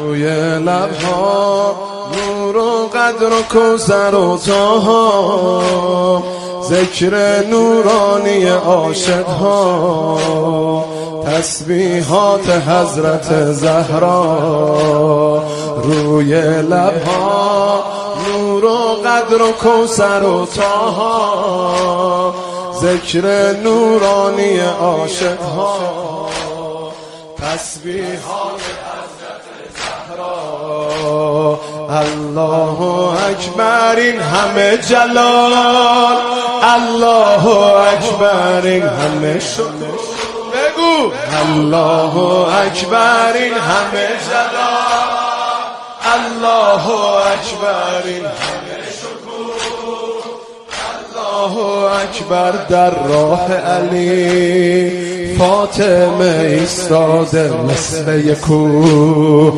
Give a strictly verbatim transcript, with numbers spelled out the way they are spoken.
روی لبها نور و قدر و کوثر و طه، ذکر نورانی عاشقها، تسبیحات حضرت زهرا. روی لبها نور و قدر و کوثر و طه، ذکر نورانی عاشقها، تسبیحات حضرت زهرا. الله اکبر این همه جلال، الله اکبر این همه شکر. بگو الله اکبر این همه جلال، الله اکبر این همه شکر. الله اکبر در راه علی، فاطمه ایستاده مثل یک کوه.